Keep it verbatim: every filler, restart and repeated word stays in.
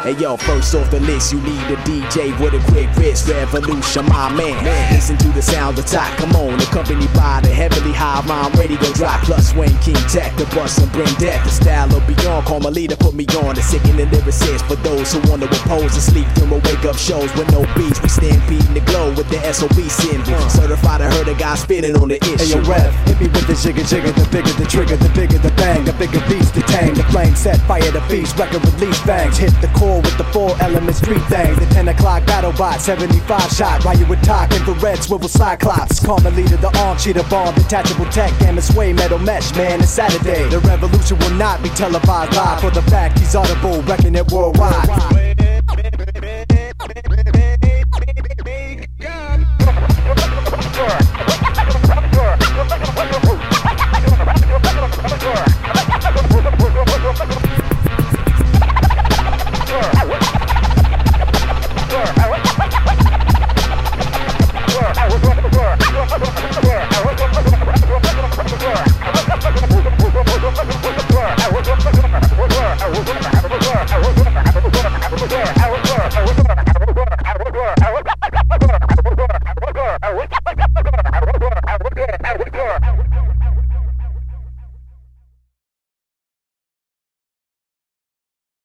Hey yo, first off the list, you need a D J with a quick wrist. Revolution, my man. Listen to the sound of top, come on. Accompanied by the heavily high rhyme, ready to drop. Plus Wayne King Tech, the bust and bring death. The style of beyond, call my leader, put me on. The sickening lyricist for those who want to repose and sleep during wake up shows with no beats. We stampeding the glow with the S O B symbol. Certified, I heard a guy spitting on the issue. Hey yo, Rev, hit me with the jigger jigger. The bigger the trigger, the bigger the bang. The bigger beast, the tang, the flame set, fire the beast. Record release bangs, hit the core with the four elements, three things. The ten o'clock battle bot, seventy-five shot. Riot with talk, infrared, swivel cyclops. Karma leader, the arm cheater bomb, detachable tech, gamma sway, metal mesh, man, it's Saturday. The revolution will not be televised live for the fact he's audible, wrecking it worldwide.